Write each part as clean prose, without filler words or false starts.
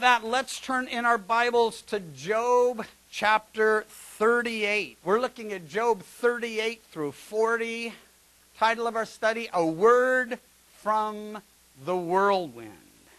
that, let's turn in our Bibles to Job chapter 38. We're looking at Job 38 through 40. Title of our study, A Word from the Whirlwind.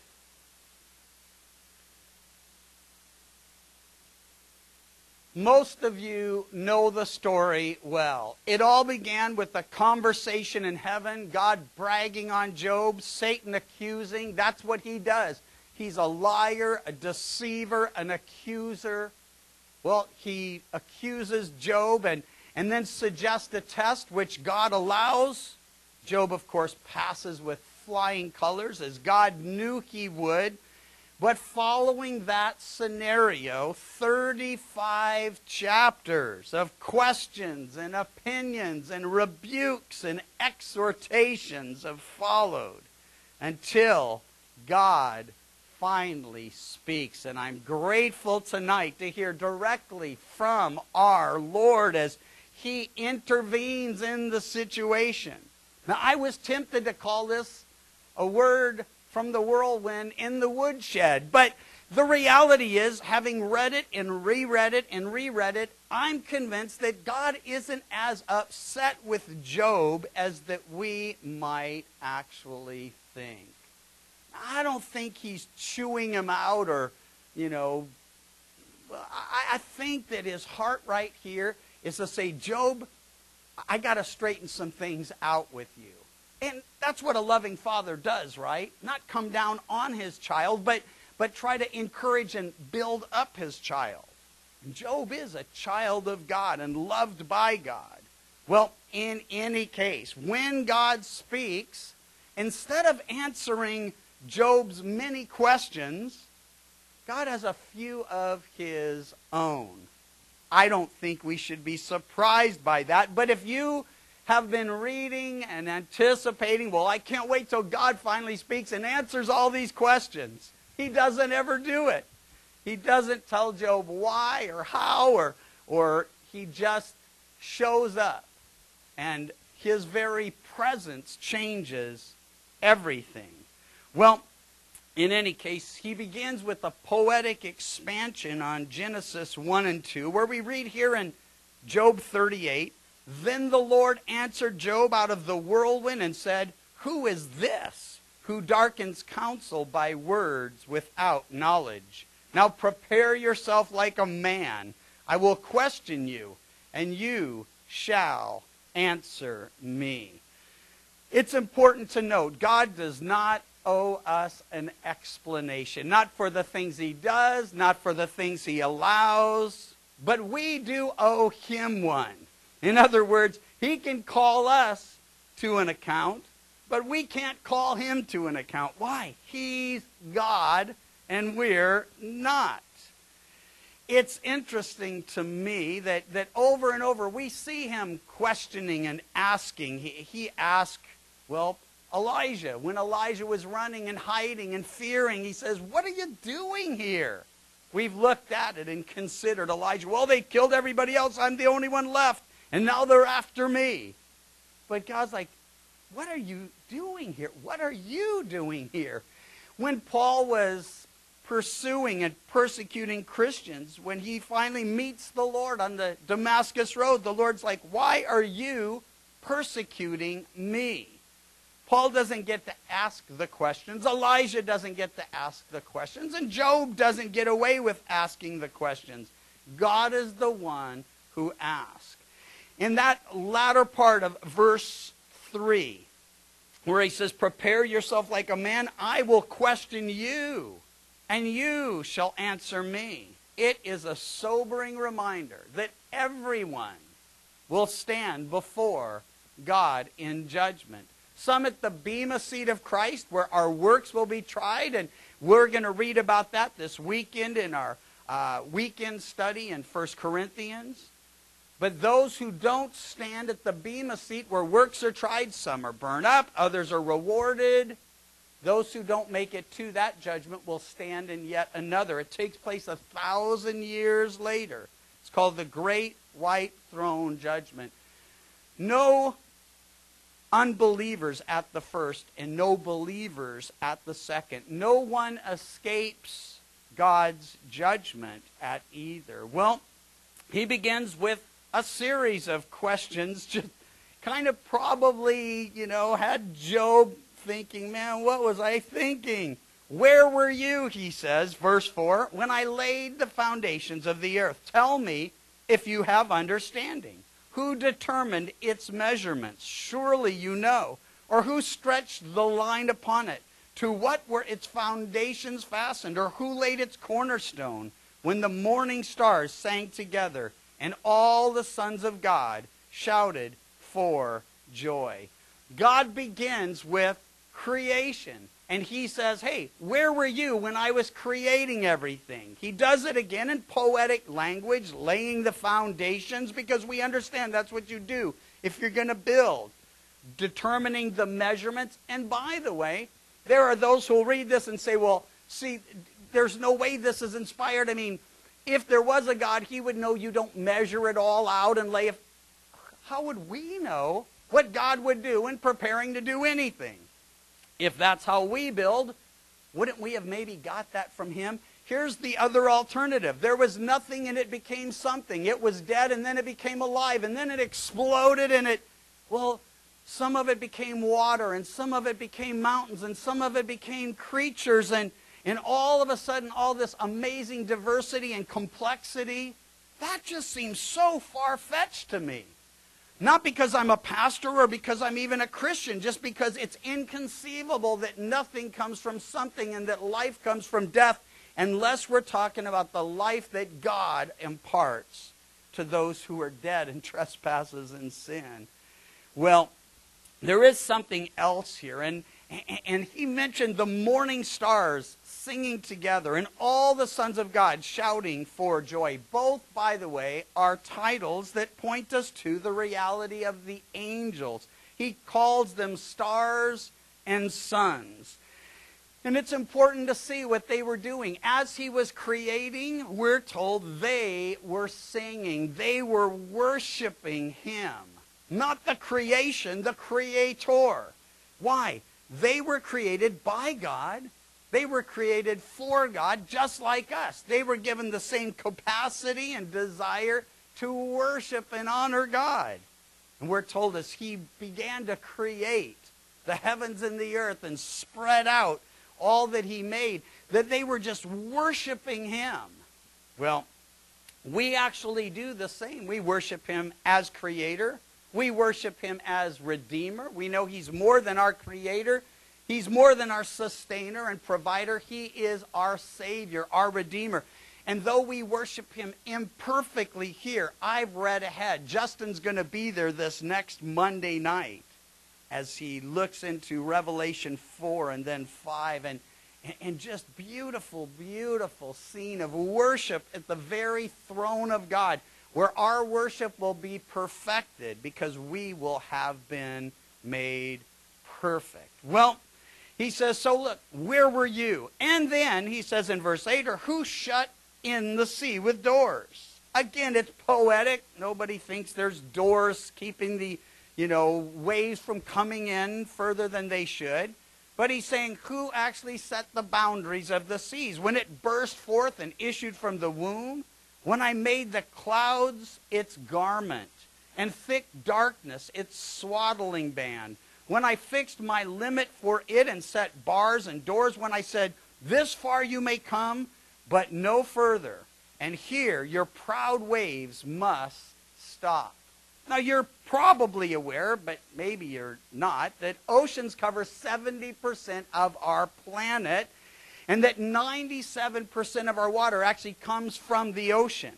Most of you know the story well. It all began with a conversation in heaven, God bragging on Job, Satan accusing. That's what he does. He's a liar, a deceiver, an accuser. Well, he accuses Job and then suggests a test which God allows. Job, of course, passes with flying colors, as God knew he would. But following that scenario, 35 chapters of questions and opinions and rebukes and exhortations have followed until God finally speaks. And I'm grateful tonight to hear directly from our Lord as he intervenes in the situation. Now, I was tempted to call this a word from the whirlwind in the woodshed. But the reality is, having read it and reread it, I'm convinced that God isn't as upset with Job as that we might actually think. I don't think he's chewing him out or, I think that his heart right here is to say, Job, I got to straighten some things out with you. And that's what a loving father does, right? Not come down on his child, but try to encourage and build up his child. And Job is a child of God and loved by God. Well, in any case, when God speaks, instead of answering Job's many questions, God has a few of his own. I don't think we should be surprised by that, but if you have been reading and anticipating, well, I can't wait till God finally speaks and answers all these questions. He doesn't ever do it. He doesn't tell Job why or how, or he just shows up. And his very presence changes everything. Well, in any case, he begins with a poetic expansion on Genesis 1 and 2, where we read here in Job 38, Then the Lord answered Job out of the whirlwind and said, Who is this who darkens counsel by words without knowledge? Now prepare yourself like a man. I will question you, and you shall answer me. It's important to note, God does not owe us an explanation. Not for the things he does, not for the things he allows, but we do owe him one. In other words, he can call us to an account, but we can't call him to an account. Why? He's God, and we're not. It's interesting to me that over and over we see him questioning and asking. He asked, Elijah, when Elijah was running and hiding and fearing, he says, What are you doing here? We've looked at it and considered Elijah. Well, they killed everybody else. I'm the only one left. And now they're after me. But God's like, what are you doing here? What are you doing here? When Paul was pursuing and persecuting Christians, when he finally meets the Lord on the Damascus Road, the Lord's like, why are you persecuting me? Paul doesn't get to ask the questions. Elijah doesn't get to ask the questions. And Job doesn't get away with asking the questions. God is the one who asks. In that latter part of verse 3, where he says, Prepare yourself like a man, I will question you, and you shall answer me. It is a sobering reminder that everyone will stand before God in judgment. Some at the bema seat of Christ, where our works will be tried, and we're going to read about that this weekend in our weekend study in 1 Corinthians. But those who don't stand at the bema seat where works are tried, some are burned up, others are rewarded. Those who don't make it to that judgment will stand in yet another. It takes place 1,000 years later. It's called the Great White Throne Judgment. No unbelievers at the first and no believers at the second. No one escapes God's judgment at either. Well, he begins with a series of questions, just kind of probably, had Job thinking, man, what was I thinking? Where were you, he says, verse 4, when I laid the foundations of the earth? Tell me if you have understanding. Who determined its measurements? Surely you know. Or who stretched the line upon it? To what were its foundations fastened? Or who laid its cornerstone? When the morning stars sang together, and all the sons of God shouted for joy. God begins with creation. And he says, hey, where were you when I was creating everything? He does it again in poetic language, laying the foundations, because we understand that's what you do if you're going to build. Determining the measurements. And by the way, there are those who will read this and say, well, see, there's no way this is inspired. I mean, if there was a God, he would know you don't measure it all out and lay it. How would we know what God would do in preparing to do anything? If that's how we build, wouldn't we have maybe got that from him? Here's the other alternative. There was nothing and it became something. It was dead and then it became alive and then it exploded and some of it became water and some of it became mountains and some of it became creatures and all of a sudden all this amazing diversity and complexity. That just seems so far-fetched to me. Not because I'm a pastor or because I'm even a Christian, just because it's inconceivable that nothing comes from something and that life comes from death unless we're talking about the life that God imparts to those who are dead in trespasses and sin. Well, there is something else here, and he mentioned the morning stars singing together and all the sons of God shouting for joy. Both, by the way, are titles that point us to the reality of the angels. He calls them stars and suns. And it's important to see what they were doing. As he was creating, we're told they were singing. They were worshiping him. Not the creation, the creator. Why? They were created by God. They were created for God, just like us. They were given the same capacity and desire to worship and honor God. And we're told as he began to create the heavens and the earth and spread out all that he made, that they were just worshiping him. Well, we actually do the same. We worship him as creator. We worship him as redeemer. We know he's more than our creator. He's more than our sustainer and provider. He is our Savior, our Redeemer. And though we worship him imperfectly here, I've read ahead. Justin's going to be there this next Monday night as he looks into Revelation 4 and then 5. And just beautiful, beautiful scene of worship at the very throne of God, where our worship will be perfected because we will have been made perfect. Well, he says, so look, where were you? And then he says in verse 8, or who shut in the sea with doors? Again, it's poetic. Nobody thinks there's doors keeping the, waves from coming in further than they should. But he's saying, who actually set the boundaries of the seas? When it burst forth and issued from the womb, when I made the clouds its garment, and thick darkness its swaddling band, when I fixed my limit for it and set bars and doors, when I said, this far you may come, but no further, and here your proud waves must stop. Now you're probably aware, but maybe you're not, that oceans cover 70% of our planet, and that 97% of our water actually comes from the ocean.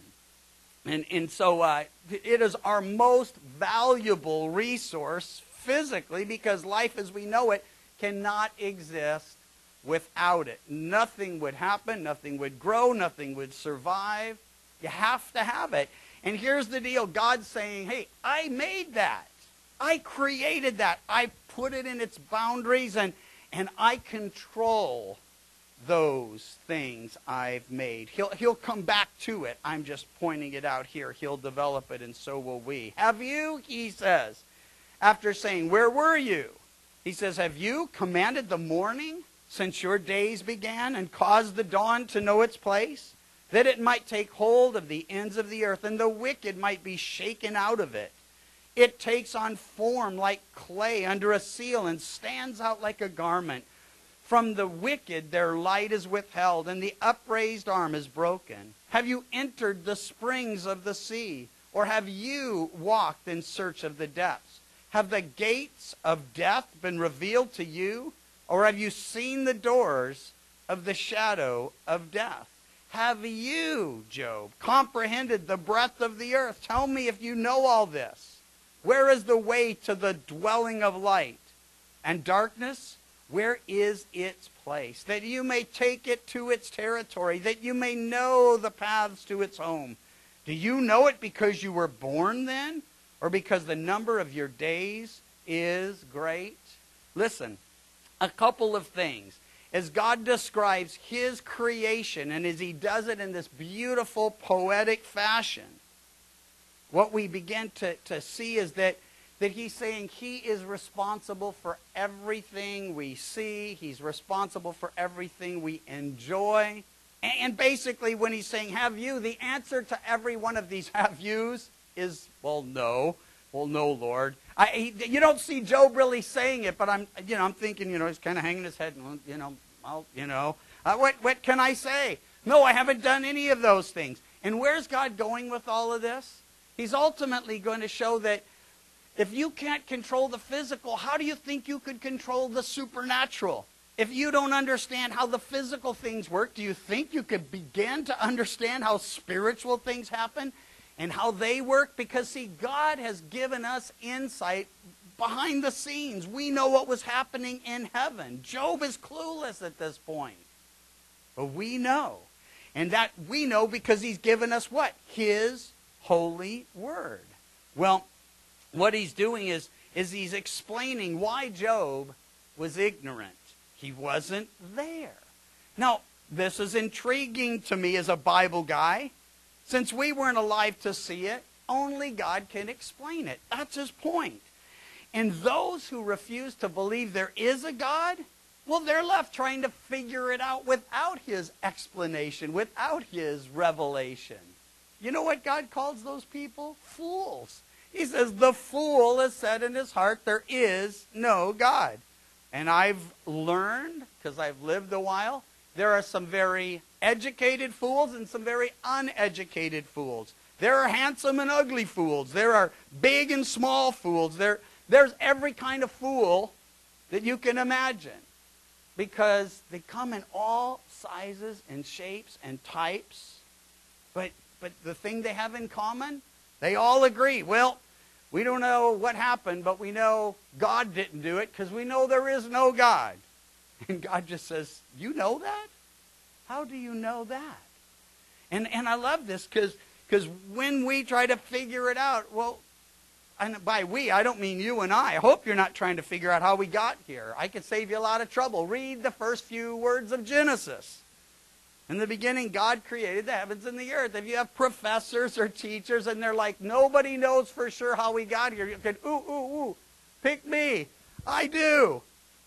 And so it is our most valuable resource physically, because life as we know it cannot exist without it. Nothing would happen, nothing would grow, nothing would survive. You have to have it. And here's the deal. God's saying, hey, I made that. I created that. I put it in its boundaries, and I control those things I've made. He'll come back to it. I'm just pointing it out here. He'll develop it, and so will we. Have you, he says, after saying, where were you? He says, have you commanded the morning since your days began, and caused the dawn to know its place, that it might take hold of the ends of the earth, and the wicked might be shaken out of it. It takes on form like clay under a seal, and stands out like a garment. From the wicked their light is withheld, and the upraised arm is broken. Have you entered the springs of the sea, or have you walked in search of the depths? Have the gates of death been revealed to you, or have you seen the doors of the shadow of death? Have you, Job, comprehended the breadth of the earth? Tell me if you know all this. Where is the way to the dwelling of light? And darkness, where is its place? That you may take it to its territory, that you may know the paths to its home. Do you know it because you were born then? Or because the number of your days is great? Listen, a couple of things. As God describes his creation, and as he does it in this beautiful poetic fashion, what we begin to see is that he's saying he is responsible for everything we see. He's responsible for everything we enjoy. And basically when he's saying have you, the answer to every one of these have yous is, well, no. Well, no, Lord. You don't see Job really saying it, but I'm thinking, he's kind of hanging his head, what can I say? No, I haven't done any of those things. And where's God going with all of this? He's ultimately going to show that if you can't control the physical, how do you think you could control the supernatural? If you don't understand how the physical things work, do you think you could begin to understand how spiritual things happen and how they work? Because, see, God has given us insight behind the scenes. We know what was happening in heaven. Job is clueless at this point. But we know. And that we know because he's given us what? His holy word. Well, what he's doing is he's explaining why Job was ignorant. He wasn't there. Now, this is intriguing to me as a Bible guy. Since we weren't alive to see it, only God can explain it. That's his point. And those who refuse to believe there is a God, well, they're left trying to figure it out without his explanation, without his revelation. You know what God calls those people? Fools. He says, the fool has said in his heart, there is no God. And I've learned, because I've lived a while, there are some very educated fools and some very uneducated fools. There are handsome and ugly fools. There are big and small fools. There's every kind of fool that you can imagine. Because they come in all sizes and shapes and types. But the thing they have in common, they all agree. Well, we don't know what happened, but we know God didn't do it because we know there is no God. And God just says, you know that? How do you know that? And I love this because when we try to figure it out, well, and by we, I don't mean you and I. I hope you're not trying to figure out how we got here. I could save you a lot of trouble. Read the first few words of Genesis. In the beginning, God created the heavens and the earth. If you have professors or teachers and they're like, nobody knows for sure how we got here, you can, ooh, pick me. I do.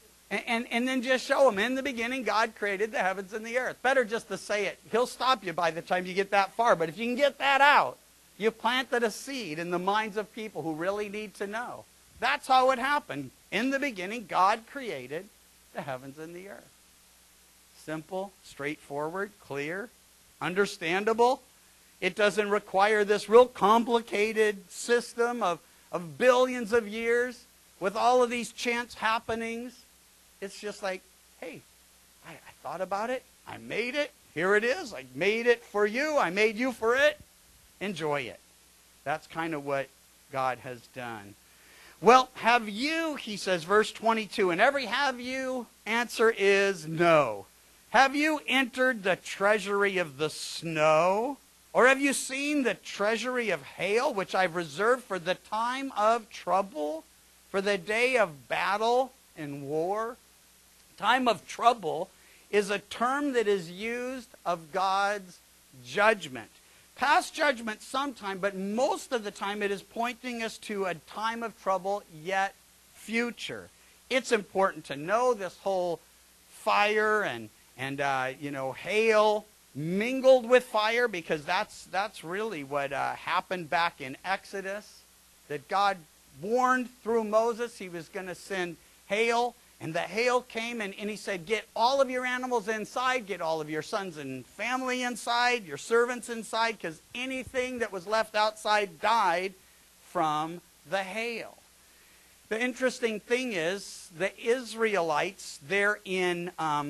And then just show them, in the beginning, God created the heavens and the earth. Better just to say it. He'll stop you by the time you get that far. But if you can get that out, you've planted a seed in the minds of people who really need to know. That's how it happened. In the beginning, God created the heavens and the earth. Simple, straightforward, clear, understandable. It doesn't require this real complicated system of billions of years with all of these chance happenings. It's just like, hey, I thought about it. I made it. Here it is. I made it for you. I made you for it. Enjoy it. That's kind of what God has done. Well, have you, he says, verse 22, and every have you answer is no. Have you entered the treasury of the snow? Or have you seen the treasury of hail, which I've reserved for the time of trouble, for the day of battle and war? Time of trouble is a term that is used of God's judgment. Past judgment sometime, but most of the time it is pointing us to a time of trouble, yet future. It's important to know this whole fire and hail mingled with fire, because that's really what happened back in Exodus, that God warned through Moses he was going to send hail. And the hail came, and he said, get all of your animals inside, get all of your sons and family inside, your servants inside, because anything that was left outside died from the hail. The interesting thing is, the Israelites there in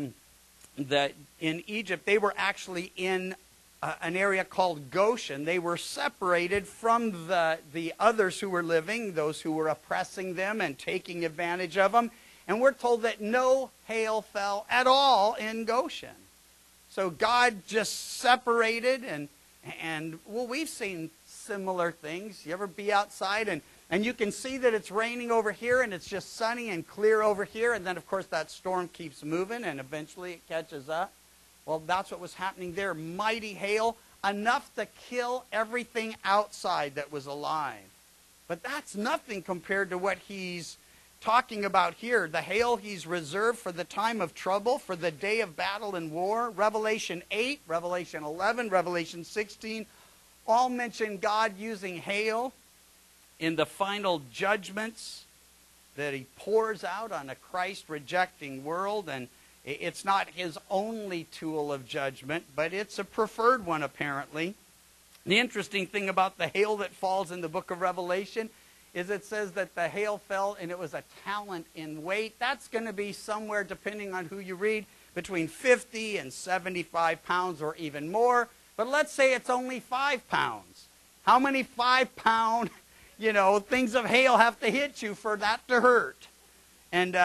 Egypt, they were actually in an area called Goshen. They were separated from the others who were living, those who were oppressing them and taking advantage of them. And we're told that no hail fell at all in Goshen. So God just separated, and well, we've seen similar things. You ever be outside and you can see that it's raining over here and it's just sunny and clear over here, and then of course that storm keeps moving and eventually it catches up. Well, that's what was happening there. Mighty hail, enough to kill everything outside that was alive. But that's nothing compared to what he's talking about here. The hail he's reserved for the time of trouble, for the day of battle and war. Revelation 8, Revelation 11, Revelation 16 all mention God using hail in the final judgments that he pours out on a Christ-rejecting world. And it's not his only tool of judgment, but it's a preferred one apparently. The interesting thing about the hail that falls in the book of Revelation is it says that the hail fell and it was a talent in weight. That's going to be somewhere, depending on who you read, between 50 and 75 pounds or even more. But let's say it's only 5 pounds. How many 5-pound, things of hail have to hit you for that to hurt? And,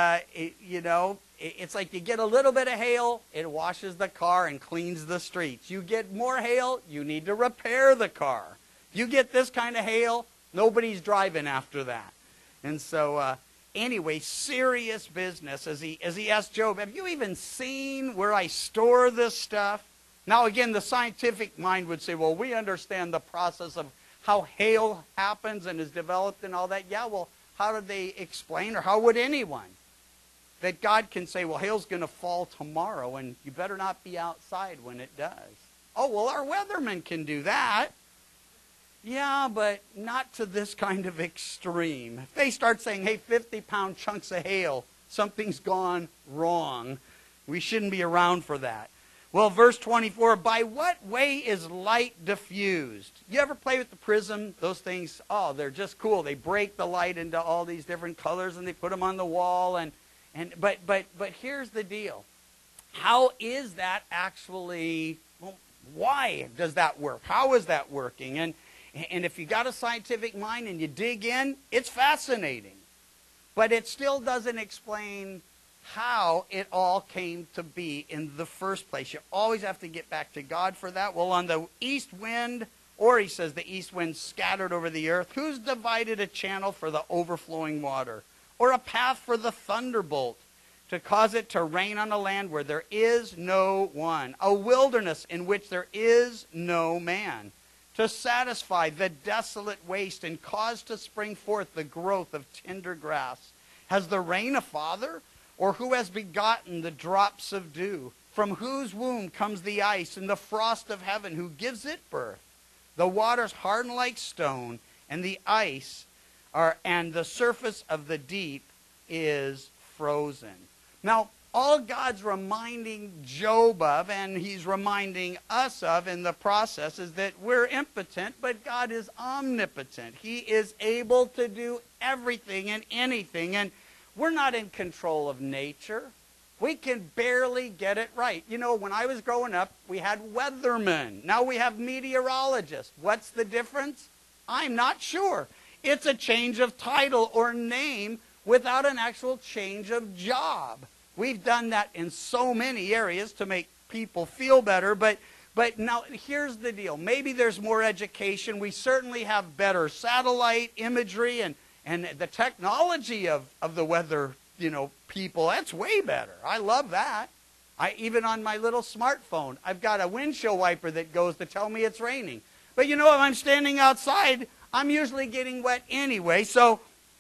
it's like you get a little bit of hail, it washes the car and cleans the streets. You get more hail, you need to repair the car. You get this kind of hail, nobody's driving after that. And so, anyway, serious business. As he asked Job, have you even seen where I store this stuff? Now, again, the scientific mind would say, well, we understand the process of how hail happens and is developed and all that. Yeah, well, how did they explain, or how would anyone? That God can say, well, hail's going to fall tomorrow, and you better not be outside when it does. Oh, well, our weathermen can do that. Yeah, but not to this kind of extreme. If they start saying, hey, 50-pound chunks of hail, something's gone wrong. We shouldn't be around for that. Well, verse 24, by what way is light diffused? You ever play with the prism? Those things, oh, they're just cool. They break the light into all these different colors, and they put them on the wall. But here's the deal. How is that actually, well, why does that work? How is that working? And if you got a scientific mind and you dig in, it's fascinating. But it still doesn't explain how it all came to be in the first place. You always have to get back to God for that. Well, on the east wind, or he says the east wind scattered over the earth, who's divided a channel for the overflowing water, or a path for the thunderbolt, to cause it to rain on a land where there is no one, a wilderness in which there is no man, to satisfy the desolate waste and cause to spring forth the growth of tender grass? Has the rain a father? Or who has begotten the drops of dew? From whose womb comes the ice and the frost of heaven? Who gives it birth? The waters harden like stone, and the ice and the surface of the deep is frozen. Now, all God's reminding Job of, and he's reminding us of in the process, is that we're impotent, but God is omnipotent. He is able to do everything and anything, and we're not in control of nature. We can barely get it right. When I was growing up, we had weathermen. Now we have meteorologists. What's the difference? I'm not sure. It's a change of title or name without an actual change of job. We've done that in so many areas to make people feel better, but now here's the deal. Maybe there's more education. We certainly have better satellite imagery and the technology of the weather, people, that's way better. I love that. Even on my little smartphone, I've got a windshield wiper that goes to tell me it's raining. But if I'm standing outside, I'm usually getting wet anyway. So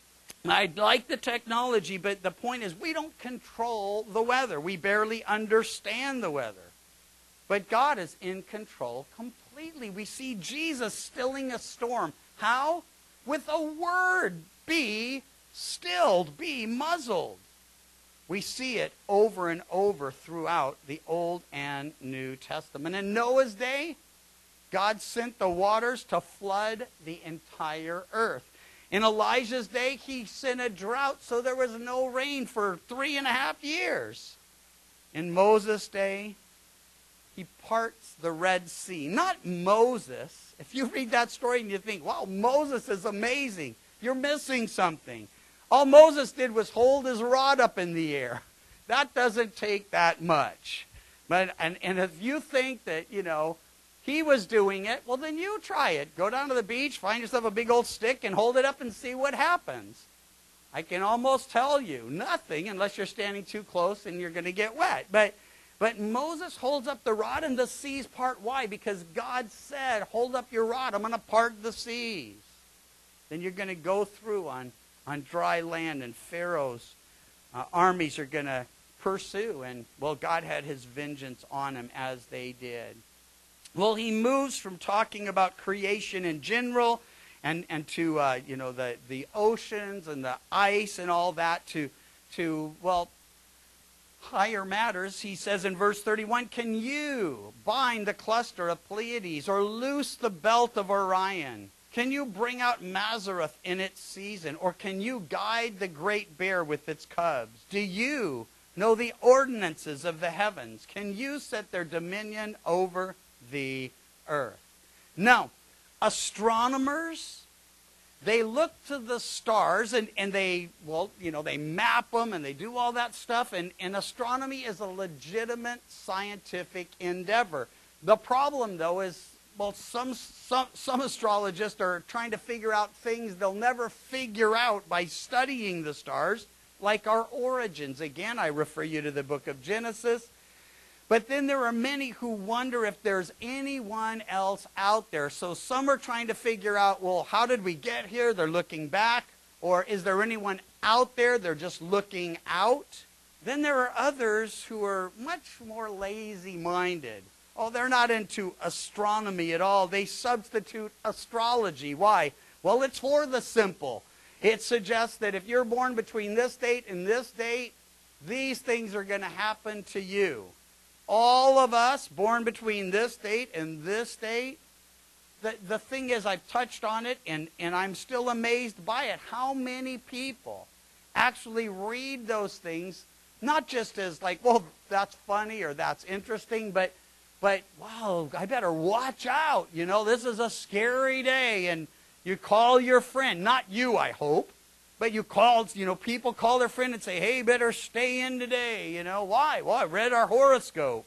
I like the technology, but the point is we don't control the weather. We barely understand the weather. But God is in control completely. We see Jesus stilling a storm. How? With a word. Be stilled. Be muzzled. We see it over and over throughout the Old and New Testament. In Noah's day, God sent the waters to flood the entire earth. In Elijah's day, he sent a drought so there was no rain for 3.5 years. In Moses' day, he parts the Red Sea. Not Moses. If you read that story and you think, wow, Moses is amazing, you're missing something. All Moses did was hold his rod up in the air. That doesn't take that much. And if you think that, he was doing it, well, then you try it. Go down to the beach, find yourself a big old stick, and hold it up and see what happens. I can almost tell you nothing unless you're standing too close and you're going to get wet. But Moses holds up the rod and the seas part. Why? Because God said, hold up your rod. I'm going to part the seas. Then you're going to go through on dry land, and Pharaoh's armies are going to pursue. And, well, God had his vengeance on them as they did. Well, he moves from talking about creation in general and to, the oceans and the ice and all that to higher matters. He says in verse 31, can you bind the cluster of Pleiades or loose the belt of Orion? Can you bring out Mazzaroth in its season? Or can you guide the great bear with its cubs? Do you know the ordinances of the heavens? Can you set their dominion over the earth? Now, astronomers, they look to the stars and they map them and they do all that stuff. And astronomy is a legitimate scientific endeavor. The problem, though, is, well, some astrologists are trying to figure out things they'll never figure out by studying the stars, like our origins. Again, I refer you to the book of Genesis. But then there are many who wonder if there's anyone else out there. So some are trying to figure out, well, how did we get here? They're looking back. Or is there anyone out there? They're just looking out. Then there are others who are much more lazy-minded. Oh, they're not into astronomy at all. They substitute astrology. Why? Well, it's for the simple. It suggests that if you're born between this date and this date, these things are going to happen to you. All of us born between this date and this date, the thing is, I've touched on it, and I'm still amazed by it. How many people actually read those things, not just as like, well, that's funny or that's interesting, but wow, I better watch out. This is a scary day, and you call your friend, not you, I hope. But people call their friend and say, hey, better stay in today. Why? Well, I read our horoscope.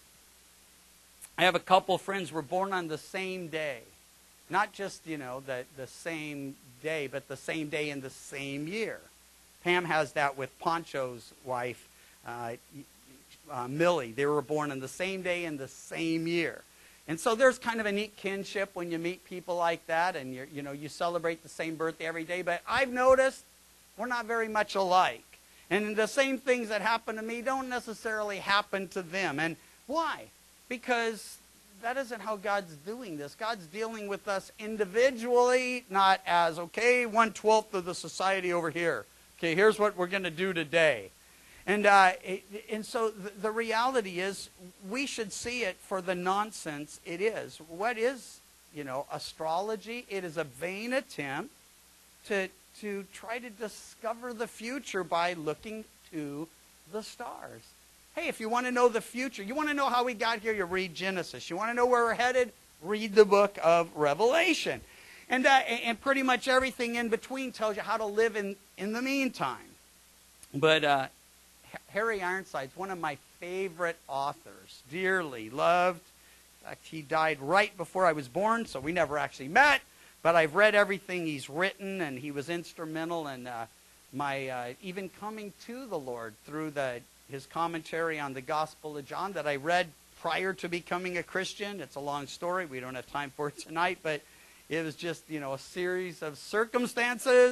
I have a couple friends who were born on the same day. Not just, the same day, but the same day in the same year. Pam has that with Poncho's wife, Millie. They were born on the same day in the same year. And so there's kind of a neat kinship when you meet people like that, and you celebrate the same birthday every day. But I've noticed we're not very much alike. And the same things that happen to me don't necessarily happen to them. And why? Because that isn't how God's doing this. God's dealing with us individually, not as, okay, 1/12 of the society over here. Okay, here's what we're going to do today. And so the reality is we should see it for the nonsense it is. What is, astrology? It is a vain attempt to try to discover the future by looking to the stars. Hey, if you want to know the future, you want to know how we got here, you read Genesis. You want to know where we're headed, read the book of Revelation. And pretty much everything in between tells you how to live in the meantime. But Harry Ironside's one of my favorite authors, dearly loved. In fact, he died right before I was born, so we never actually met. But I've read everything he's written, and he was instrumental in my even coming to the Lord through his commentary on the Gospel of John that I read prior to becoming a Christian. It's a long story. We don't have time for it tonight, but it was just, a series of circumstances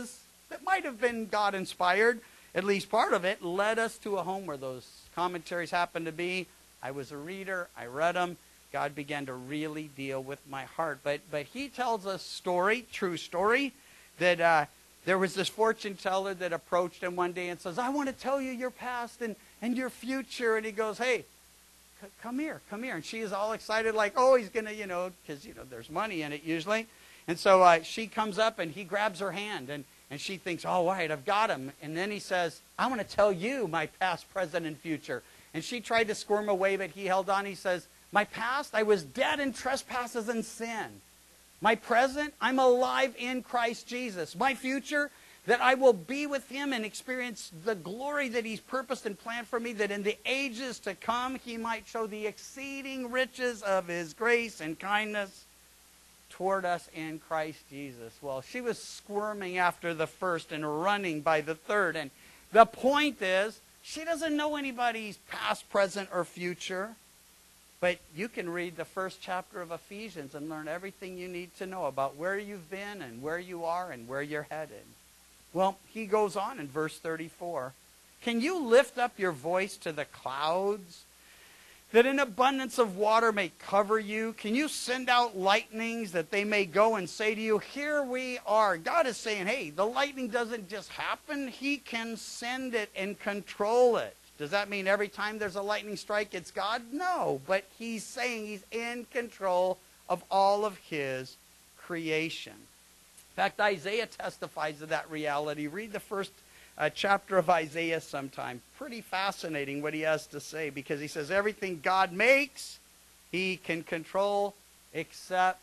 that might have been God-inspired, at least part of it, led us to a home where those commentaries happened to be. I was a reader. I read them. God began to really deal with my heart. But he tells a story, true story, that there was this fortune teller that approached him one day and says, I want to tell you your past and your future. And he goes, hey, come here. And she is all excited like, oh, he's going to, because, there's money in it usually. And so she comes up and he grabs her hand and she thinks, all right, I've got him. And then he says, I want to tell you my past, present, and future. And she tried to squirm away, but he held on. He says, my past, I was dead in trespasses and sin. My present, I'm alive in Christ Jesus. My future, that I will be with him and experience the glory that he's purposed and planned for me, that in the ages to come he might show the exceeding riches of his grace and kindness toward us in Christ Jesus. Well, she was squirming after the first and running by the third. And the point is, she doesn't know anybody's past, present, or future. But you can read the first chapter of Ephesians and learn everything you need to know about where you've been and where you are and where you're headed. Well, he goes on in verse 34. Can you lift up your voice to the clouds, that an abundance of water may cover you? Can you send out lightnings that they may go and say to you, here we are? God is saying, hey, the lightning doesn't just happen. He can send it and control it. Does that mean every time there's a lightning strike, it's God? No, but he's saying he's in control of all of his creation. In fact, Isaiah testifies to that reality. Read the first chapter of Isaiah sometime. Pretty fascinating what he has to say, because he says everything God makes, he can control except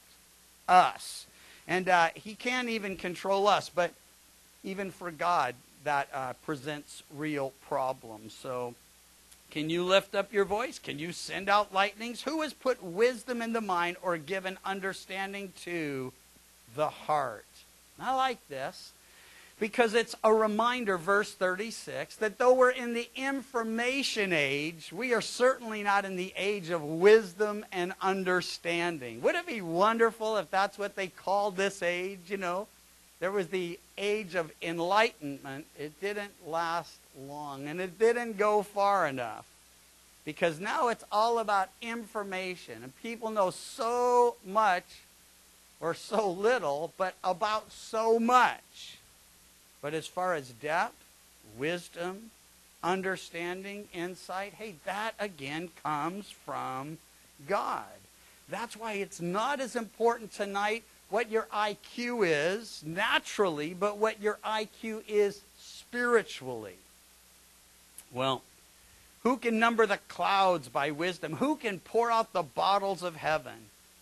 us. And he can't even control us, but even for God, that presents real problems. So, can you lift up your voice? Can you send out lightnings? Who has put wisdom in the mind or given understanding to the heart? And I like this because it's a reminder, verse 36, that though we're in the information age, we are certainly not in the age of wisdom and understanding. Wouldn't it be wonderful if that's what they called this age, There was the age of enlightenment. It didn't last long, and it didn't go far enough. Because now it's all about information, and people know so much or so little, but about so much. But as far as depth, wisdom, understanding, insight, hey, that again comes from God. That's why it's not as important tonight what your IQ is naturally, but what your IQ is spiritually. Well, who can number the clouds by wisdom? Who can pour out the bottles of heaven?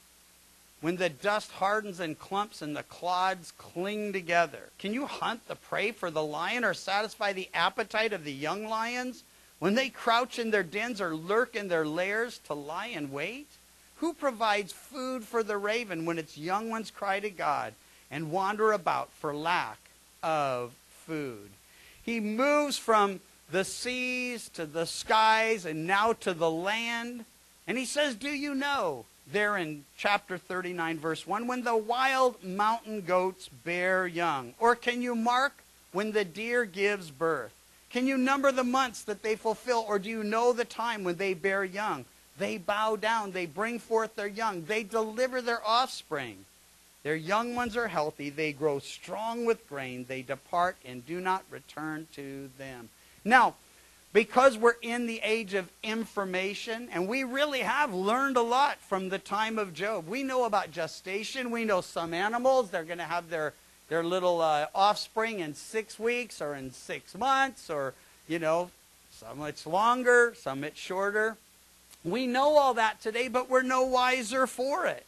When the dust hardens in clumps and the clods cling together. Can you hunt the prey for the lion or satisfy the appetite of the young lions when they crouch in their dens or lurk in their lairs to lie in wait? Who provides food for the raven when its young ones cry to God and wander about for lack of food? He moves from the seas to the skies and now to the land. And he says, do you know, there in chapter 39, verse 1, when the wild mountain goats bear young? Or can you mark when the deer gives birth? Can you number the months that they fulfill? Or do you know the time when they bear young? They bow down, they bring forth their young, they deliver their offspring. Their young ones are healthy, they grow strong with grain, they depart and do not return to them. Now, because we're in the age of information, and we really have learned a lot from the time of Job. We know about gestation, we know some animals, they're going to have their little offspring in 6 weeks or in 6 months, or, some it's longer, some it's shorter. We know all that today, but we're no wiser for it.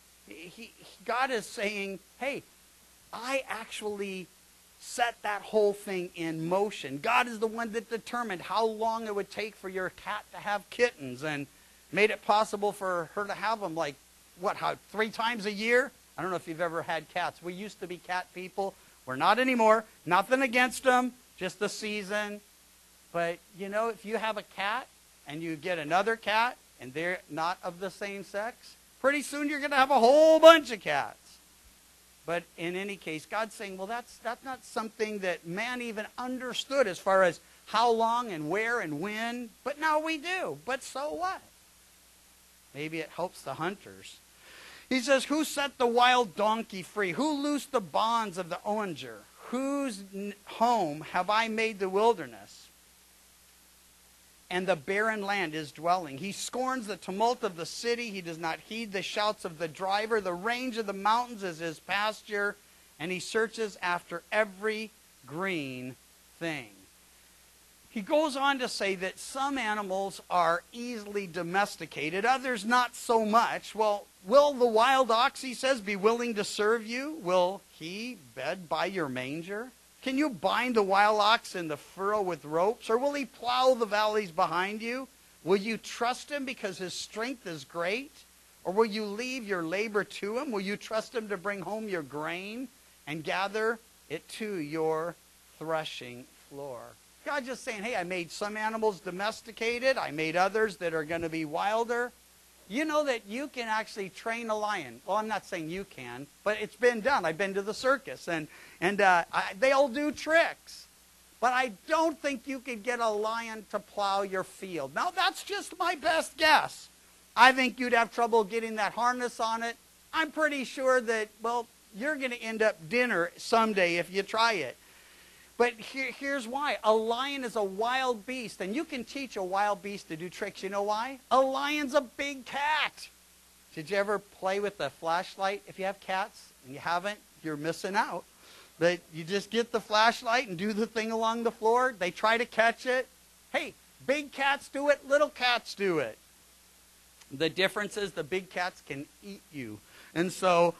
God is saying, hey, I actually set that whole thing in motion. God is the one that determined how long it would take for your cat to have kittens and made it possible for her to have them 3 times a year? I don't know if you've ever had cats. We used to be cat people. We're not anymore. Nothing against them, just the season. But, if you have a cat, and you get another cat, and they're not of the same sex, pretty soon you're going to have a whole bunch of cats. But in any case, God's saying, well, that's not something that man even understood as far as how long and where and when. But now we do. But so what? Maybe it helps the hunters. He says, who set the wild donkey free? Who loosed the bonds of the onager? Whose home have I made the wilderness? And the barren land is dwelling. He scorns the tumult of the city. He does not heed the shouts of the driver. The range of the mountains is his pasture, and he searches after every green thing. He goes on to say that some animals are easily domesticated, others not so much. Well, will the wild ox, he says, be willing to serve you? Will he bed by your manger? Can you bind the wild ox in the furrow with ropes, or will he plow the valleys behind you? Will you trust him because his strength is great? Or will you leave your labor to him? Will you trust him to bring home your grain and gather it to your threshing floor? God's just saying, hey, I made some animals domesticated. I made others that are going to be wilder. You know that you can actually train a lion. Well, I'm not saying you can, but it's been done. I've been to the circus, and they all do tricks. But I don't think you could get a lion to plow your field. Now, that's just my best guess. I think you'd have trouble getting that harness on it. I'm pretty sure that, well, you're going to end up dinner someday if you try it. But here's why. A lion is a wild beast, and you can teach a wild beast to do tricks. You know why? A lion's a big cat. Did you ever play with a flashlight? If you have cats and you haven't, you're missing out. But you just get the flashlight and do the thing along the floor. They try to catch it. Hey, big cats do it, little cats do it. The difference is the big cats can eat you. And so,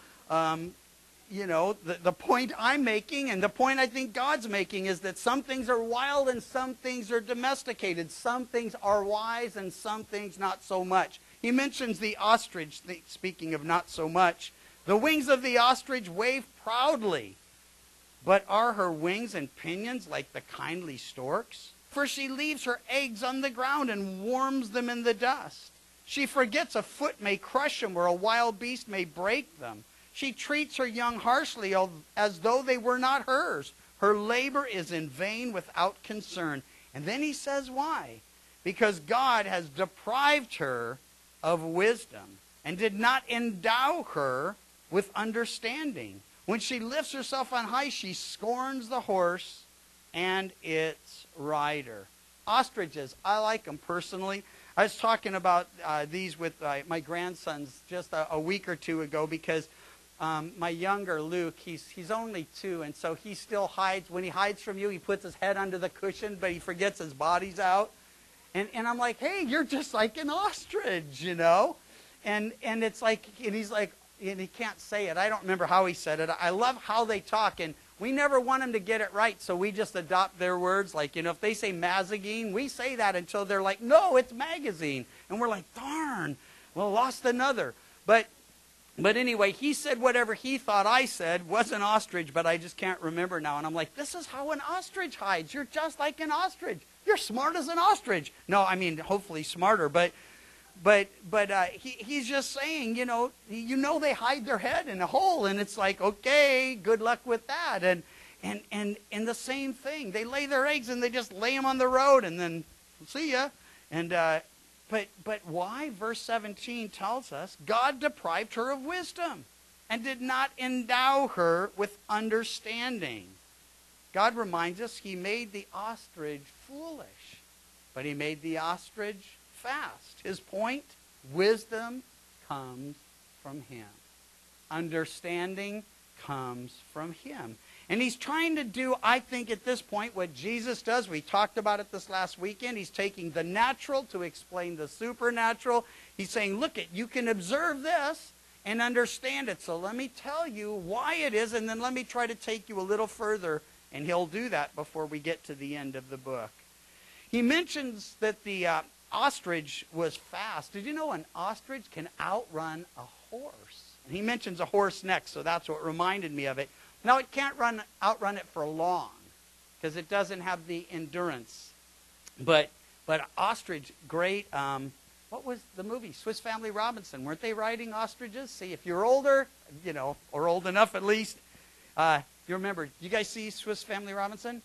you know, the point I'm making, and the point I think God's making, is that some things are wild and some things are domesticated. Some things are wise and some things not so much. He mentions the ostrich, speaking of not so much. The wings of the ostrich wave proudly, but are her wings and pinions like the kindly stork's? For she leaves her eggs on the ground and warms them in the dust. She forgets a foot may crush them, or a wild beast may break them. She treats her young harshly as though they were not hers. Her labor is in vain without concern. And then he says why? Because God has deprived her of wisdom and did not endow her with understanding. When she lifts herself on high, she scorns the horse and its rider. Ostriches, I like them personally. I was talking about these with my grandsons just a week or two ago, because my younger Luke, he's only 2, and so he still hides. When he hides from you, he puts his head under the cushion, but he forgets his body's out. And I'm like, hey, you're just like an ostrich, you know? And it's like, and he's like, and he can't say it. I don't remember how he said it. I love how they talk, and we never want them to get it right, so we just adopt their words. Like, you know, if they say mazagine, we say that until they're like, no, it's magazine. And we're like, darn, well, lost another. But anyway, he said whatever he thought I said was an ostrich, but I just can't remember now. And I'm like, this is how an ostrich hides. You're just like an ostrich. You're smart as an ostrich. No, I mean, hopefully smarter, but he's just saying, you know, they hide their head in a hole, and it's like, okay, good luck with that. And the same thing, they lay their eggs and they just lay them on the road, and then see ya. And but why? Verse 17 tells us God deprived her of wisdom and did not endow her with understanding. God reminds us he made the ostrich foolish, but he made the ostrich fast. His point, wisdom comes from him. Understanding comes from him. And he's trying to do, I think at this point, what Jesus does. We talked about it this last weekend. He's taking the natural to explain the supernatural. He's saying, look, you can observe this and understand it. So let me tell you why it is, and then let me try to take you a little further, and he'll do that before we get to the end of the book. He mentions that the ostrich was fast. Did you know an ostrich can outrun a horse? And he mentions a horse next, so that's what reminded me of it. Now, it can't outrun it for long, because it doesn't have the endurance. But ostrich, great. What was the movie? Swiss Family Robinson. Weren't they riding ostriches? See, if you're older, you know, or old enough at least, You remember, you guys see Swiss Family Robinson?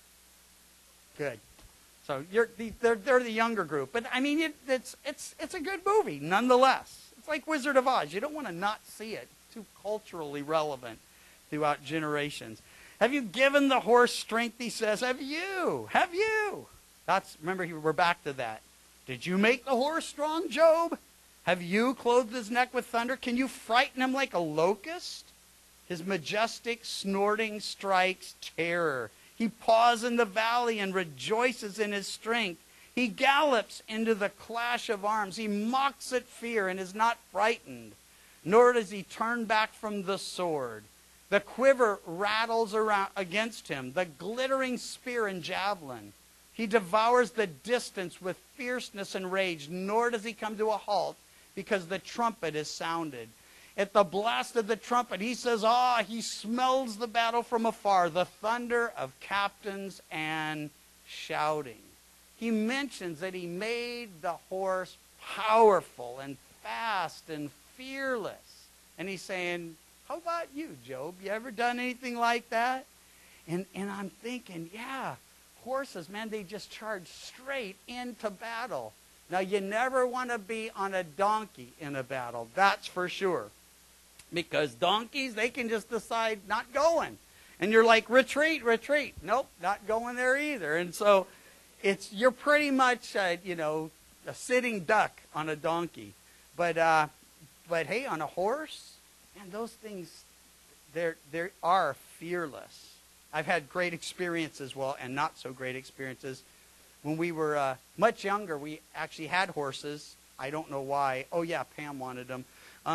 Good. So they're the younger group. But, I mean, it's a good movie, nonetheless. It's like Wizard of Oz. You don't want to not see it. It's too culturally relevant throughout generations. Have you given the horse strength, he says? Have you? Have you? Remember, we're back to that. Did you make the horse strong, Job? Have you clothed his neck with thunder? Can you frighten him like a locust? His majestic snorting strikes terror. He paws in the valley and rejoices in his strength. He gallops into the clash of arms. He mocks at fear and is not frightened, nor does he turn back from the sword. The quiver rattles around against him, the glittering spear and javelin. He devours the distance with fierceness and rage, nor does he come to a halt because the trumpet is sounded. At the blast of the trumpet, he says, he smells the battle from afar, the thunder of captains and shouting. He mentions that he made the horse powerful and fast and fearless. And he's saying, how about you, Job? You ever done anything like that? And I'm thinking, yeah, horses, man, they just charge straight into battle. Now, you never want to be on a donkey in a battle, that's for sure. Because donkeys, they can just decide not going. And you're like, retreat, retreat. Nope, not going there either. And so you're pretty much, a sitting duck on a donkey. But hey, on a horse, man, those things, they are fearless. I've had great experiences, and not so great experiences. When we were much younger, we actually had horses. I don't know why. Oh, yeah, Pam wanted them.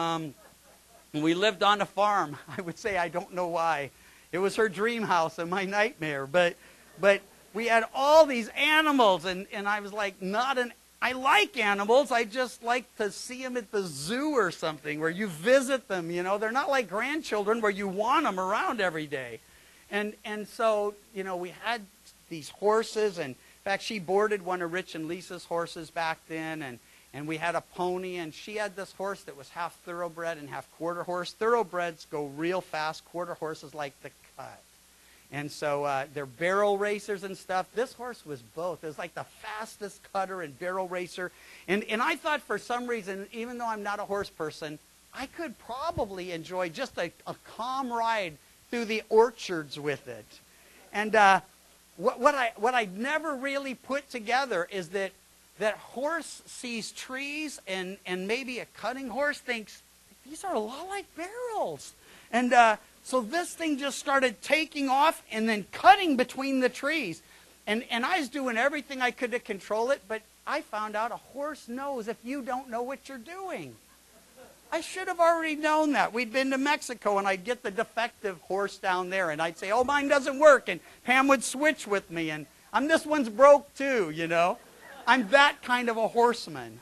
When we lived on a farm, I would say I don't know why. It was her dream house and my nightmare. But we had all these animals, and I was like, I like animals. I just like to see them at the zoo or something where you visit them. They're not like grandchildren where you want them around every day. And so, we had these horses, and in fact, she boarded one of Rich and Lisa's horses back then, and we had a pony, and she had this horse that was half thoroughbred and half quarter horse. Thoroughbreds go real fast. Quarter horses like to cut. And so they're barrel racers and stuff. This horse was both. It was like the fastest cutter and barrel racer. And I thought for some reason, even though I'm not a horse person, I could probably enjoy just a calm ride through the orchards with it. And what I never really put together is that horse sees trees, and maybe a cutting horse thinks, these are a lot like barrels. And so this thing just started taking off and then cutting between the trees. And I was doing everything I could to control it, but I found out a horse knows if you don't know what you're doing. I should have already known that. We'd been to Mexico, and I'd get the defective horse down there, and I'd say, oh, mine doesn't work, and Pam would switch with me, and this one's broke too, I'm that kind of a horseman.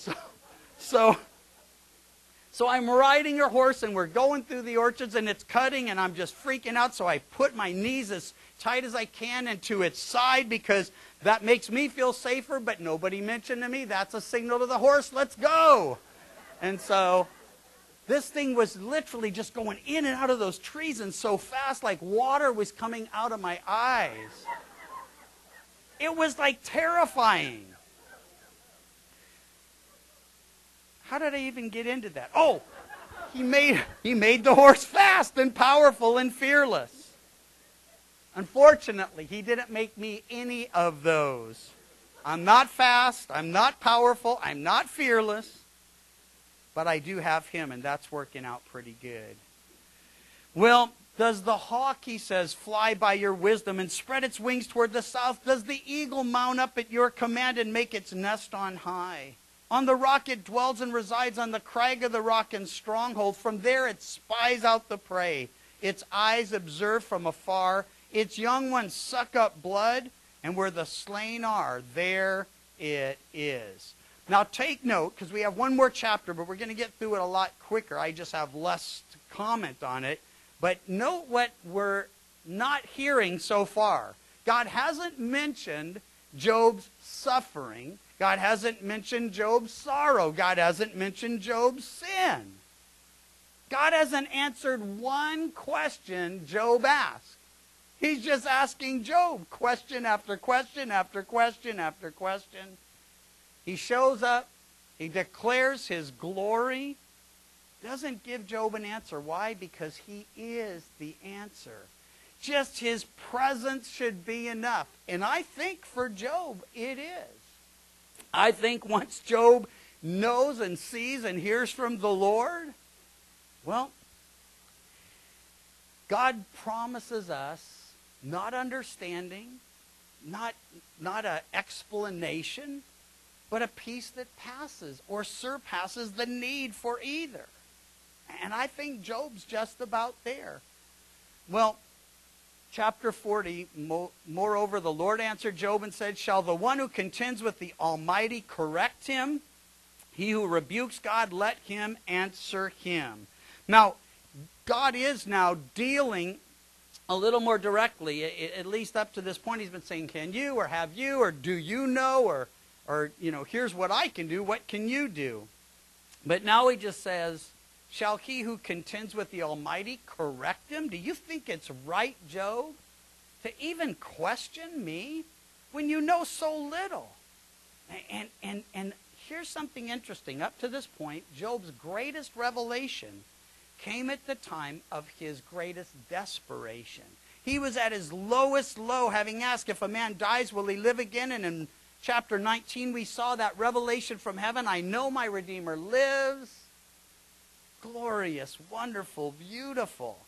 So I'm riding her horse, and we're going through the orchards, and it's cutting, and I'm just freaking out, so I put my knees as tight as I can into its side because that makes me feel safer, but nobody mentioned to me, that's a signal to the horse, let's go. And so this thing was literally just going in and out of those trees, and so fast, like water was coming out of my eyes. It was like terrifying. How did I even get into that? Oh, he made the horse fast and powerful and fearless. Unfortunately, he didn't make me any of those. I'm not fast, I'm not powerful, I'm not fearless. But I do have him, and that's working out pretty good. Well, does the hawk, he says, fly by your wisdom and spread its wings toward the south? Does the eagle mount up at your command and make its nest on high? On the rock it dwells and resides, on the crag of the rock and stronghold. From there it spies out the prey. Its eyes observe from afar. Its young ones suck up blood, and where the slain are, there it is. Now take note, because we have one more chapter, but we're going to get through it a lot quicker. I just have less to comment on it. But note what we're not hearing so far. God hasn't mentioned Job's suffering. God hasn't mentioned Job's sorrow. God hasn't mentioned Job's sin. God hasn't answered one question Job asked. He's just asking Job question after question after question after question. He shows up. He declares his glory. Doesn't give Job an answer. Why? Because he is the answer. Just his presence should be enough. And I think for Job, it is. I think once Job knows and sees and hears from the Lord, well, God promises us not understanding, not an explanation, but a peace that passes or surpasses the need for either. And I think Job's just about there. Well, chapter 40, moreover, the Lord answered Job and said, shall the one who contends with the Almighty correct him? He who rebukes God, let him answer him. Now, God is now dealing a little more directly, at least up to this point. He's been saying, can you, or have you, or do you know, or here's what I can do, what can you do? But now he just says, shall he who contends with the Almighty correct him? Do you think it's right, Job, to even question me when you know so little? And here's something interesting. Up to this point, Job's greatest revelation came at the time of his greatest desperation. He was at his lowest low, having asked, if a man dies, will he live again? And in chapter 19, we saw that revelation from heaven. I know my Redeemer lives. Glorious, wonderful, beautiful.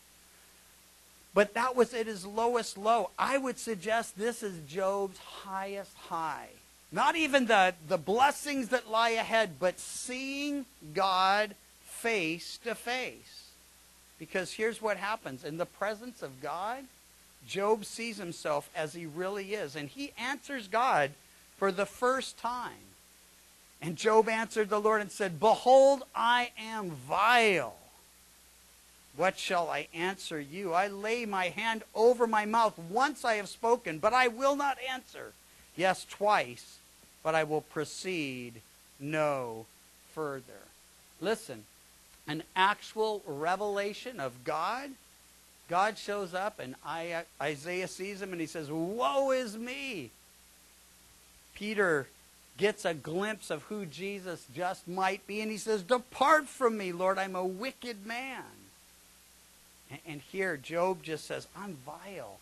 But that was at his lowest low. I would suggest this is Job's highest high. Not even the blessings that lie ahead, but seeing God face to face. Because here's what happens. In the presence of God, Job sees himself as he really is. And he answers God for the first time. And Job answered the Lord and said, behold, I am vile. What shall I answer you? I lay my hand over my mouth. Once I have spoken, but I will not answer. Yes, twice, but I will proceed no further. Listen, an actual revelation of God. God shows up and Isaiah sees him and he says, woe is me. Peter gets a glimpse of who Jesus just might be, and he says, depart from me, Lord, I'm a wicked man. And here Job just says, I'm vile.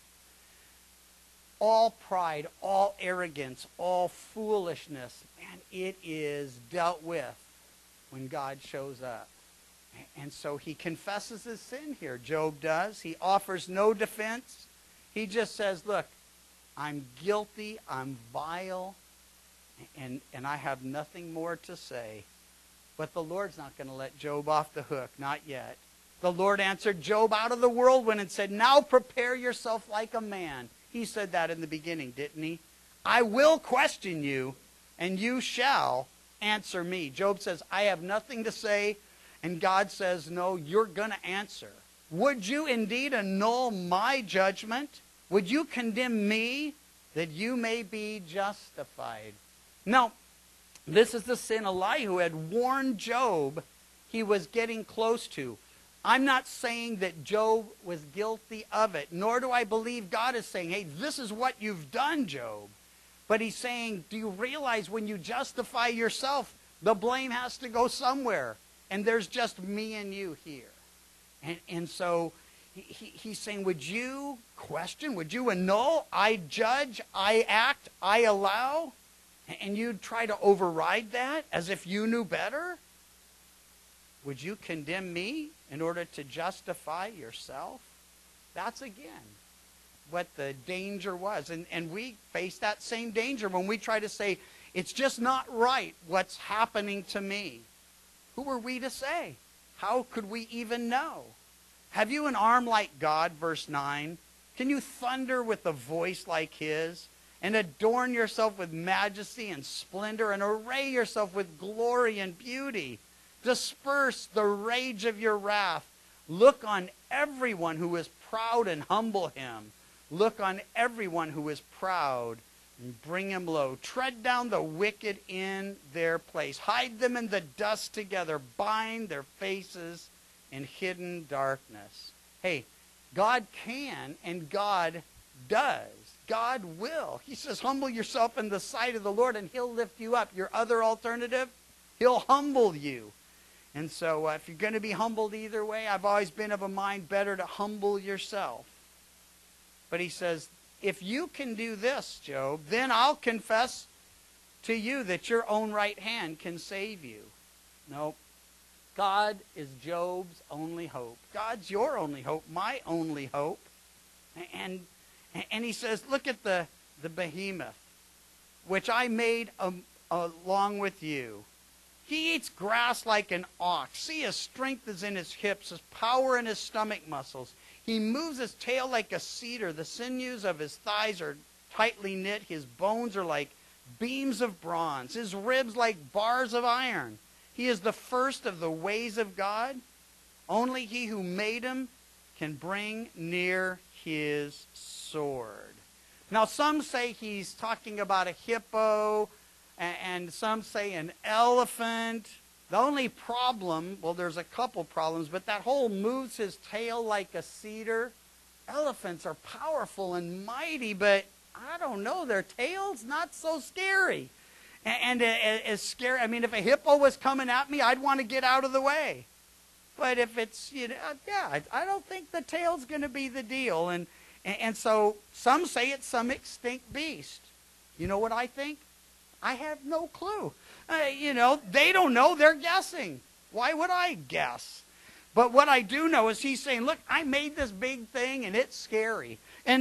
All pride, all arrogance, all foolishness, man, it is dealt with when God shows up. And so he confesses his sin here. Job does. He offers no defense. He just says, look, I'm guilty, I'm vile, and I have nothing more to say. But the Lord's not going to let Job off the hook, not yet. The Lord answered Job out of the whirlwind and said, now prepare yourself like a man. He said that in the beginning, didn't he? I will question you, and you shall answer me. Job says, I have nothing to say. And God says, no, you're going to answer. Would you indeed annul my judgment? Would you condemn me that you may be justified? Now, this is the sin Elihu had warned Job he was getting close to. I'm not saying that Job was guilty of it, nor do I believe God is saying, hey, this is what you've done, Job. But he's saying, do you realize when you justify yourself, the blame has to go somewhere? And there's just me and you here. And so he's saying, would you question? Would you annul? I judge, I act, I allow? And you'd try to override that as if you knew better? Would you condemn me in order to justify yourself? That's, again, what the danger was. And we face that same danger when we try to say, it's just not right what's happening to me. Who are we to say? How could we even know? Have you an arm like God, verse 9? Can you thunder with a voice like his? And adorn yourself with majesty and splendor, and array yourself with glory and beauty? Disperse the rage of your wrath. Look on everyone who is proud and humble him. Look on everyone who is proud and bring him low. Tread down the wicked in their place. Hide them in the dust together. Bind their faces in hidden darkness. Hey, God can and God does. God will. He says, humble yourself in the sight of the Lord and he'll lift you up. Your other alternative, he'll humble you. And so if you're going to be humbled either way, I've always been of a mind better to humble yourself. But he says, if you can do this, Job, then I'll confess to you that your own right hand can save you. No. God is Job's only hope. God's your only hope, my only hope. And he says, look at the behemoth, which I made along with you. He eats grass like an ox. See, his strength is in his hips, his power in his stomach muscles. He moves his tail like a cedar. The sinews of his thighs are tightly knit. His bones are like beams of bronze. His ribs like bars of iron. He is the first of the ways of God. Only he who made him can bring near his sword. Now, some say he's talking about a hippo, and some say an elephant. The only problem, well, there's a couple problems, but that whole moves his tail like a cedar. Elephants are powerful and mighty, but I don't know, their tail's not so scary. And as scary, I mean, if a hippo was coming at me, I'd want to get out of the way. But if it's, I don't think the tail's going to be the deal. And so some say it's some extinct beast. You know what I think? I have no clue. They don't know. They're guessing. Why would I guess? But what I do know is he's saying, look, I made this big thing, and it's scary. And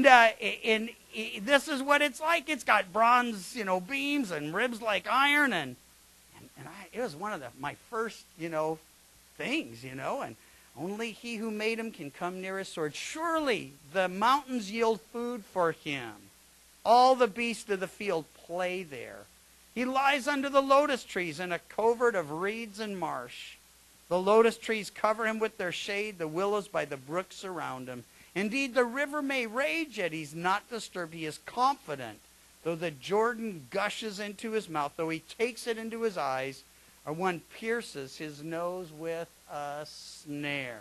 this is what it's like. It's got bronze, beams and ribs like iron. And it was one of my first, things, and only he who made him can come near his sword. Surely the mountains yield food for him. All the beasts of the field play there. He lies under the lotus trees in a covert of reeds and marsh. The lotus trees cover him with their shade. The willows by the brook surround him. Indeed, the river may rage, yet he's not disturbed. He is confident. Though the Jordan gushes into his mouth, though he takes it into his eyes, or one pierces his nose with a snare.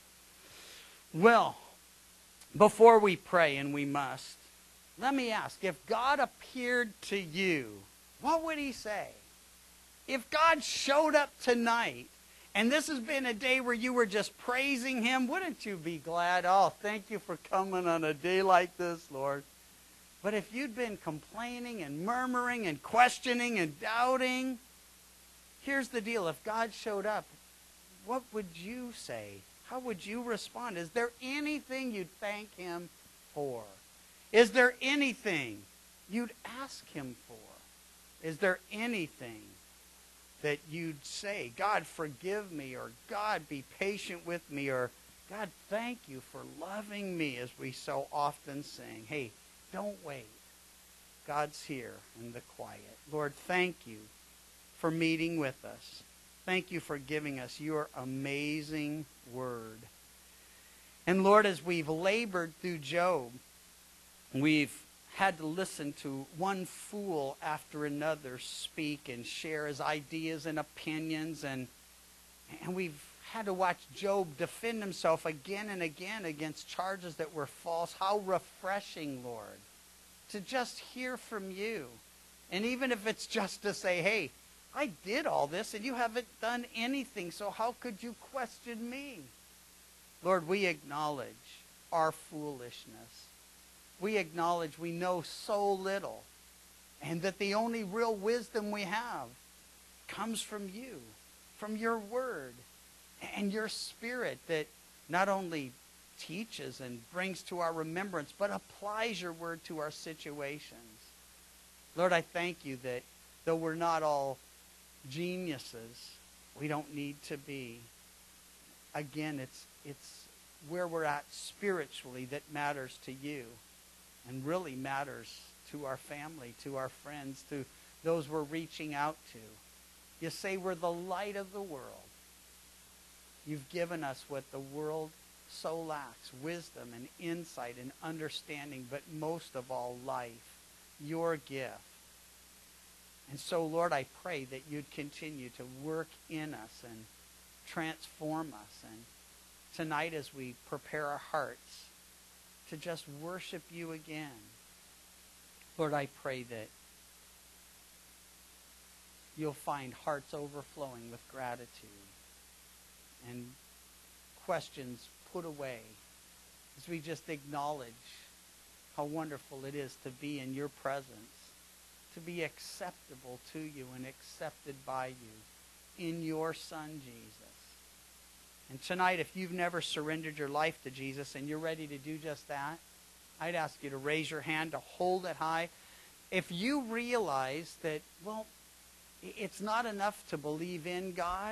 Well, before we pray, and we must, let me ask, if God appeared to you, what would he say? If God showed up tonight, and this has been a day where you were just praising him, wouldn't you be glad? Oh, thank you for coming on a day like this, Lord. But if you'd been complaining and murmuring and questioning and doubting, here's the deal. If God showed up, what would you say? How would you respond? Is there anything you'd thank him for? Is there anything you'd ask him for? Is there anything that you'd say, God, forgive me, or God, be patient with me, or God, thank you for loving me, as we so often sing. Hey, don't wait. God's here in the quiet. Lord, thank you for meeting with us. Thank you for giving us your amazing word. And Lord, as we've labored through Job, we've had to listen to one fool after another speak and share his ideas and opinions, and we've had to watch Job defend himself again and again against charges that were false. How refreshing, Lord, to just hear from you. And even if it's just to say, hey, I did all this and you haven't done anything, so how could you question me? Lord, we acknowledge our foolishness. We acknowledge we know so little, and that the only real wisdom we have comes from you, from your word, and your spirit that not only teaches and brings to our remembrance, but applies your word to our situations. Lord, I thank you that though we're not all geniuses, we don't need to be. Again, it's where we're at spiritually that matters to you, and really matters to our family, to our friends, to those we're reaching out to. You say we're the light of the world. You've given us what the world so lacks, wisdom and insight and understanding, but most of all, life, your gift. And so, Lord, I pray that you'd continue to work in us and transform us, and tonight as we prepare our hearts to just worship you again, Lord, I pray that you'll find hearts overflowing with gratitude and questions put away as we just acknowledge how wonderful it is to be in your presence, to be acceptable to you and accepted by you in your Son, Jesus. And tonight, if you've never surrendered your life to Jesus and you're ready to do just that, I'd ask you to raise your hand, to hold it high. If you realize that, well, it's not enough to believe in God.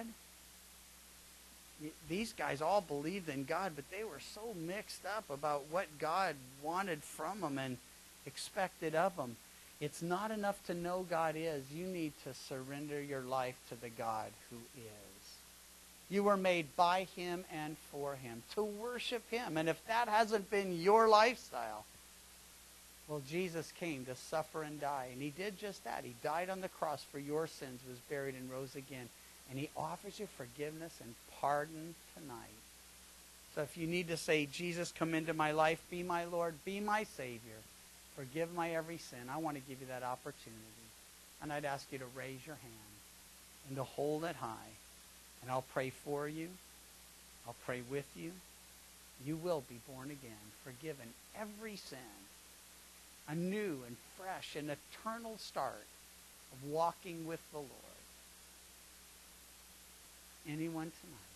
These guys all believed in God, but they were so mixed up about what God wanted from them and expected of them. It's not enough to know God is. You need to surrender your life to the God who is. You were made by him and for him, to worship him. And if that hasn't been your lifestyle, well, Jesus came to suffer and die. And he did just that. He died on the cross for your sins, was buried, and rose again. And he offers you forgiveness and pardon tonight. So if you need to say, Jesus, come into my life, be my Lord, be my Savior, forgive my every sin, I want to give you that opportunity. And I'd ask you to raise your hand and to hold it high. And I'll pray for you. I'll pray with you. You will be born again, forgiven every sin. A new and fresh and eternal start of walking with the Lord. Anyone tonight?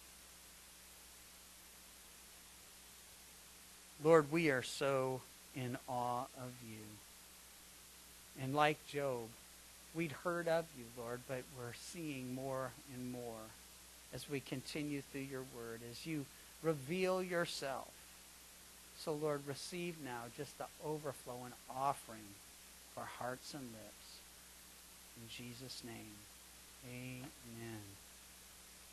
Lord, we are so in awe of you. And like Job, we'd heard of you, Lord, but we're seeing more and more as we continue through your word, as you reveal yourself. So, Lord, receive now just the overflow and offering of our hearts and lips. In Jesus' name, amen.